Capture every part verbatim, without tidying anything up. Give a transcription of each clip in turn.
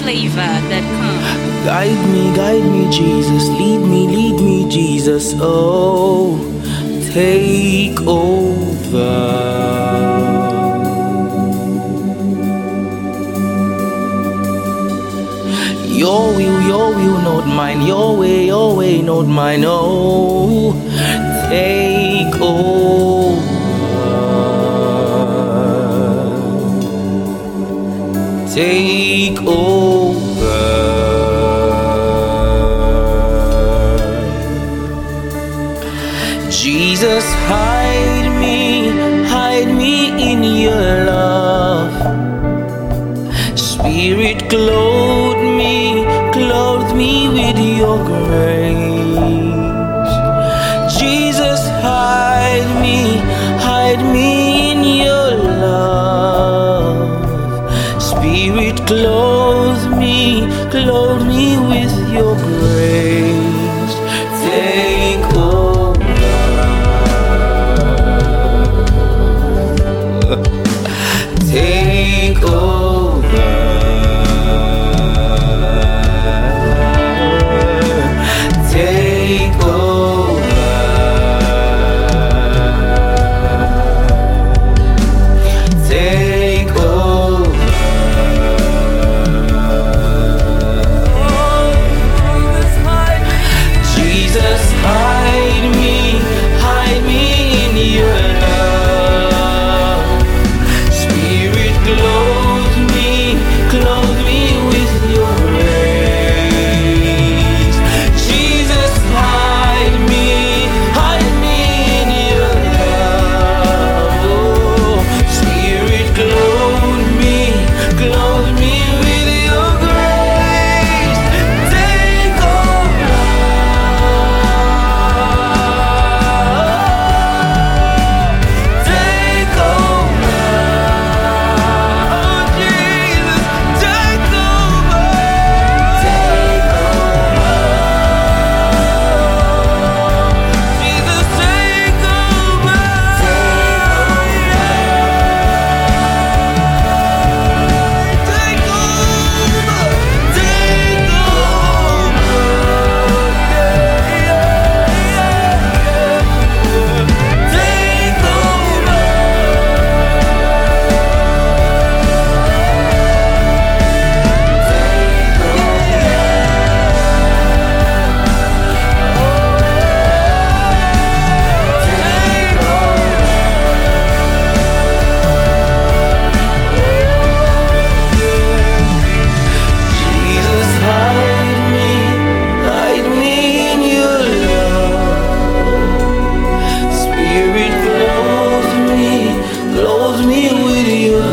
flavor that comes. Guide me, guide me, Jesus. Lead me, lead me, Jesus. Oh, take over. Your will, your will, not mine. Your way, your way, not mine. Oh, take over. Take over. Jesus, hide me, hide me in your love. Spirit, clothe me, clothe me with your grace. Jesus, hide me, hide me in your love. Spirit, clothe me, clothe me with your grace. Take over. Take over. Take over. Take over. Jesus, hide me, hide me in your love. Spirit, clothe me, clothe me with your grace. Jesus, hide me, hide me in your love. Oh, Spirit, clothe me, clothe me with your grace. Take over. Take over. Oh, Jesus, take over. Take over. Jesus, take over. Take over. Take over. Take over. Jesus, hide me, hide me in your love. Spirit, clothe me, clothe me with your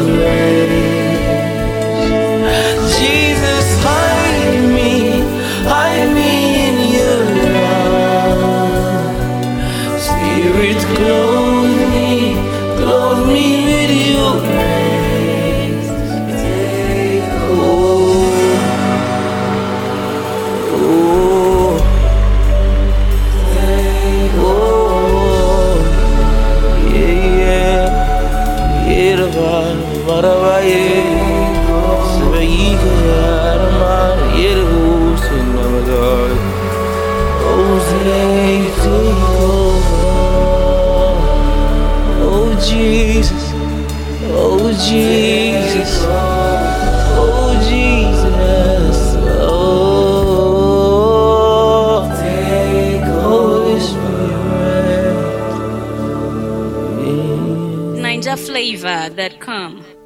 grace. Jesus, hide me, hide me in your love. Spirit, clothe me, clothe me with your grace. Take over. Oh, take over. Yeah, yeah. Yeah, da ba, ba da ba, yeah. Sabe yi ka ya da ma, yeah, da bu, sin na ma da. Oh, take, take over. Oh, Jesus. Oh, Jesus. Oh, Jesus. Oh, take Holy Spirit. Yeah. Ninja flavor that come.